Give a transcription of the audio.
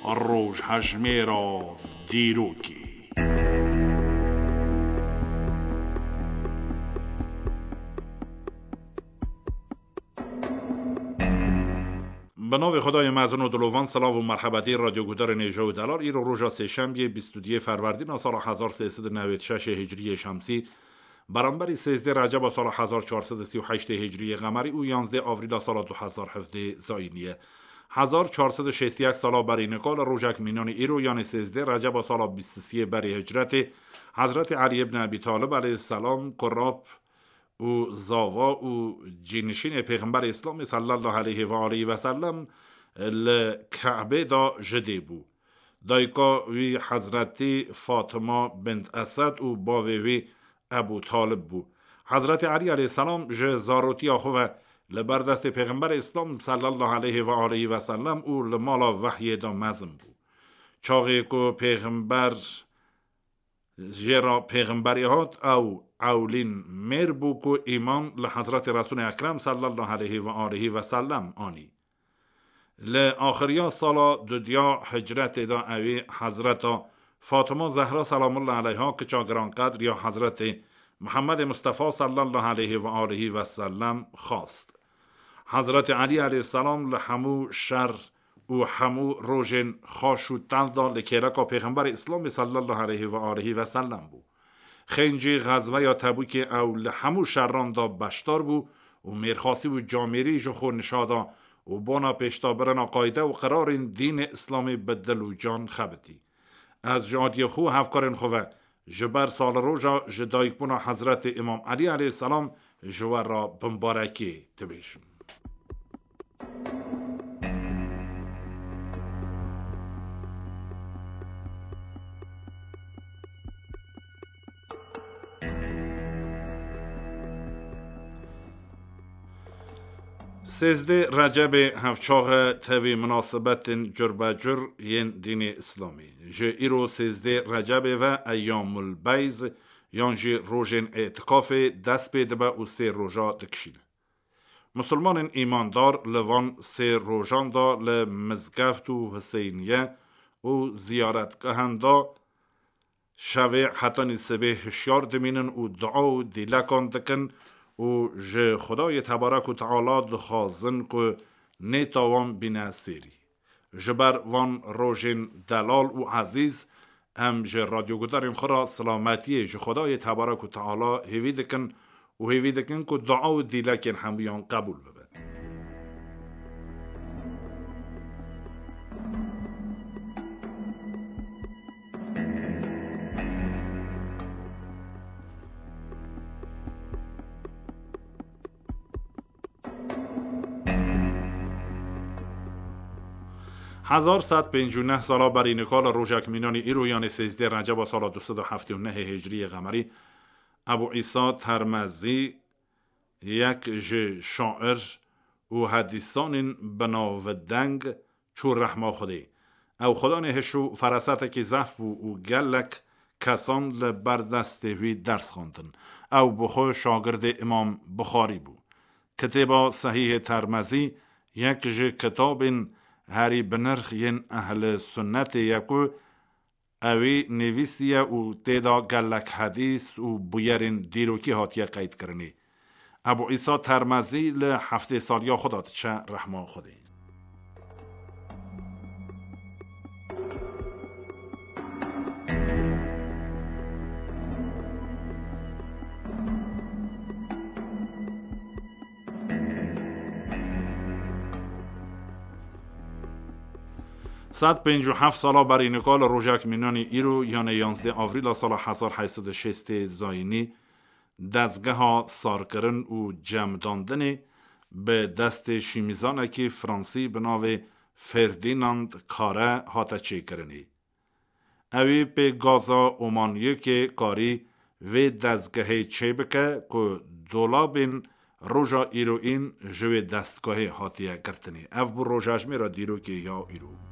روش هجمه را دیروکی. به نام خدای مزن و دلوان. سلام و مرحبتی رادیو گودار نیجه و دلار. ایرو روژا سهشنبه 22 فروردین سال 1396 هجری شمسی برابر 13 رجب سال 1438 هجری قمری و 11 آوریل سال 2017 زاینیه. 1461 سال برای نکال روژک مینان ایرو یعنی 13 رجب سال 23 برای هجرت حضرت علی ابن ابی طالب علیه السلام قراب و زاوا و جینشین پیغمبر اسلام صلی الله علیه و آله و سلم لکعبه دا جده بو. دایکا وی حضرت فاطمه بنت اسد و باوی ابو طالب بو. حضرت علی علیه السلام جه زاروتی آخوه لبردست پیغمبر اسلام صلی الله علیه و آله و سلم و لمالا وحی دا مزم بو. چاقی که پیغمبر جرا پیغمبری هات او اولین مر بو که ایمان لحضرت رسول اکرم صلی الله علیه و آله و سلم آنی. لآخریا سالا دودیا هجرت دا اوی حضرت فاطمه زهرا سلام الله علیها که چاگران قدر یا حضرت محمد مصطفی صلی الله علیه و آله و سلم خواست. حضرت علی علیه السلام لحمو شر و همو روژن خاشو تل دا لکیرکا پیغمبر اسلام صلی الله علیه و آله و سلم بو. خنجی غزوه یا تبوک او لحمو شران دا بشتار بو و میرخاسی و جامری جو خور نشادا و بانا پیشتا برنا قایده و قرار دین اسلامی بدل و جان خبتی. از جادی خو هفکارن خواه جبر سال روژا جدایک بونا حضرت امام علی علیه السلام جوار را بمبارکی تبیشم. سیزده رجب هفچاق تاوی مناسبت جربجر ین دین اسلامی. جه ایرو سیزده رجب و ایام البیز یان جه روژن اعتکاف دست پیده با و سی روژا دکشیده. مسلمان ایماندار لوان سی روژان دا لمزگفت و حسینیه و زیارتگاهن دا شوه حتی نسبه هشیار دمینن و دعا و دیلکان دکن و جه خدای تبارک و تعالی دخوازن که نیتاوان بیناسیری. جبر وان روژن دلال و عزیز هم جه رادیو گداریم خورا سلامتی جه خدای تبارک و تعالی هیویدکن و هیویدکن که دعا و دیلکن همیان قبول ببن. هزار صد پنج و نه سالا برای نکال روژک مینانی ایرو یعنی 13 رجب سال 279 هجری قمری ابو عیسی ترمذی یک شاعر و حدیثان بناودنگ چو رحمه خودی او خدا نهشو فرسات که زف و گلک کسان لبردسته درس خوندن او بخو شاگرد امام بخاری بو. کتاب صحیح ترمذی یک کتاب هری بنرخ ین اهل سنت یکو اوی نویسیه و تیدا گلک حدیث و بویرین دیروکی هاتیه قید کرنی. ابو عیسی ترمذی لحفته سالیا خودات چه رحمه خودی. صد پنج و هفت سالا برای نکال روژک مینانی ایرو یعنی 11 آوریل سال 1806 زاینی دستگاه ها سارکرن و جمداندن به دست شیمیزانه که فرانسی به ناو فردیناند کاره هاته چه کرنی. اوی به گازا اومانیه که کاری و دستگاه چه بکه که دولابین روژا ایرو این جوی دستگاه هاتیه کرتنی. او بر روژاش میرا دیرو که یا ایرو.